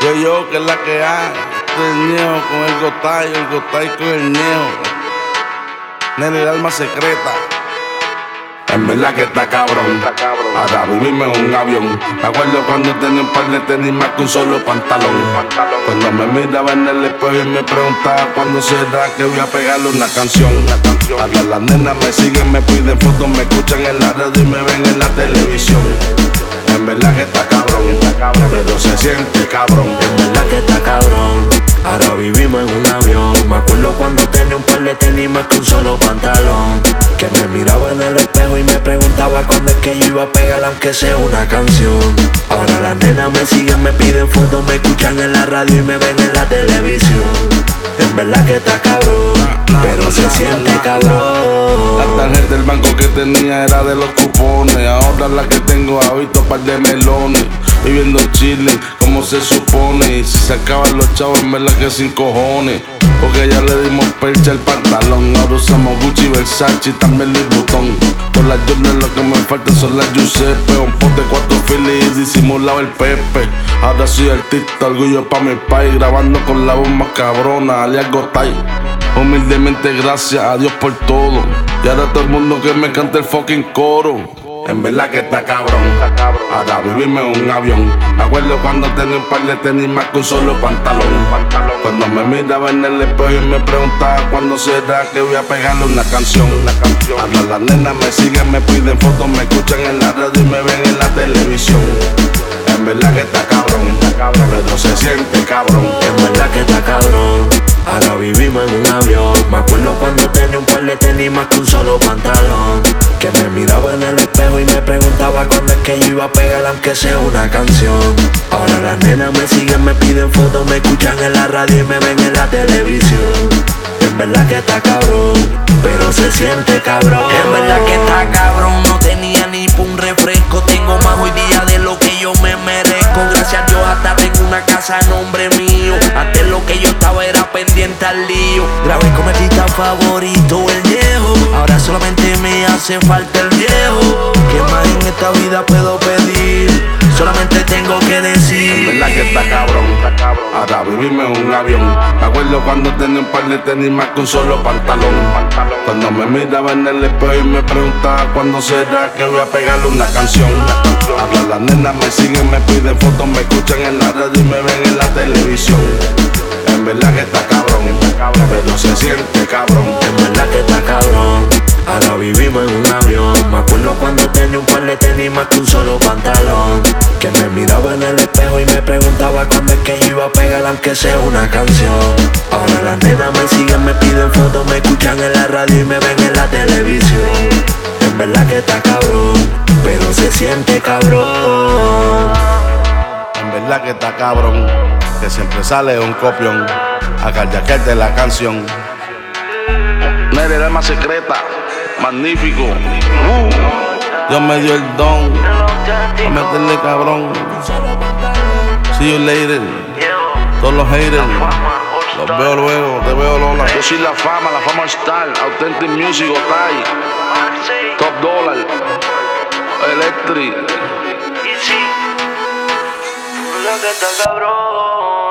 Yo, que es la que hay. Este es el Ñejo con el Gotay con el Ñejo. Nene, el alma secreta. En verdad que está cabrón. Ahora vivirme en un avión. Me acuerdo cuando tenía un par de tenis más que un solo pantalón. Cuando me miraba en el espejo y me preguntaba cuándo será que voy a pegarle una canción. Ahora las nenas me siguen, me piden fotos, me escuchan en la radio y me ven en la televisión. En verdad que está cabrón, pero se siente cabrón. En verdad que está cabrón. Ahora vivimos en un avión. Me acuerdo cuando tenía un par de tenis más que un solo pantalón. Que me miraba en el espejo y me preguntaba cuándo es que yo iba a pegar aunque sea una canción. Ahora las nenas me siguen, me piden fotos, me escuchan en la radio y me ven en la televisión. En verdad que está cabrón, pero se siente cabrón. La tarjeta del banco que tenía era de los cupones. Ahora la que tengo ha visto par de melones. Viviendo Chile como se supone. Y si se acaban los chavos, en verdad que sin cojones. Porque ya le dimos percha al pantalón. Ahora usamos Gucci, Versace y también Louis Vuitton. Por las Jordan lo que me falta son las Giuseppe. Un pote, 4 filis y disimulado el Pepe. Ahora soy artista, orgullo pa' mi país. Grabando con la voz más cabrona, alias Gotay. Humildemente gracias a Dios por todo. Y ahora todo el mundo que me cante el fucking coro. En verdad que está cabrón. Ahora vivirme en un avión. Me acuerdo cuando tenía un par de tenis más que un solo pantalón. Cuando me miraba en el espejo y me preguntaba cuándo será que voy a pegarle una canción. Ahora las nenas me siguen, me piden fotos, me escuchan en la radio y me ven en la televisión. En verdad que está cabrón, pero se siente cabrón. En verdad que está cabrón. Ahora vivimos en un avión. Me acuerdo cuando tenía un par de tenis más que un solo pantalón. Que me miraba en el espejo y me preguntaba cuándo es que yo iba a pegar aunque sea una canción. Ahora las nenas me siguen, me piden fotos, me escuchan en la radio y me ven en la televisión. En verdad que está cabrón, pero se siente cabrón. En verdad que está cabrón, no tenía ni pa' un refresco. Tengo más hoy día de lo que yo me merezco. Gracias a Dios hasta tengo una casa a nombre mío. Antes lo que yo estaba era pendiente al lío. Grabé con mi artista favorito, el Ñejo. Ahora solamente me hace falta el viejo. ¿Qué más en esta vida puedo pedir? Solamente tengo que decir. En verdad que está cabrón. Ahora vivirme en un avión. Me acuerdo cuando tenía un par de tenis más que un solo pantalón. Cuando me miraba en el espejo y me preguntaba cuándo será que voy a pegarle una canción. Ahora las nenas me siguen, me piden fotos, me escuchan en la radio y me ven en la televisión. En verdad que está cabrón, pero se siente cabrón. En verdad que está cabrón. Ahora vivimos en un avión. Me acuerdo cuando tenía un par de tenis más que un solo pantalón. Que me miraba en el espejo y me preguntaba cuándo es que yo iba a pegar aunque sea una canción. Ahora las nenas me siguen, me piden fotos, me escuchan en la radio y me ven en la televisión. En verdad que está cabrón, pero se siente cabrón. En verdad que está cabrón, que siempre sale un copión a carjaquete la canción. Nere, el alma secreta, magnífico. Dios me dio el don a meterle cabrón. See you later. Todos los haters, los veo luego, te veo Lola. Yo soy la fama star, Authentic Music, Gotay, Top Dollar, Electric. Lo que está cabrón.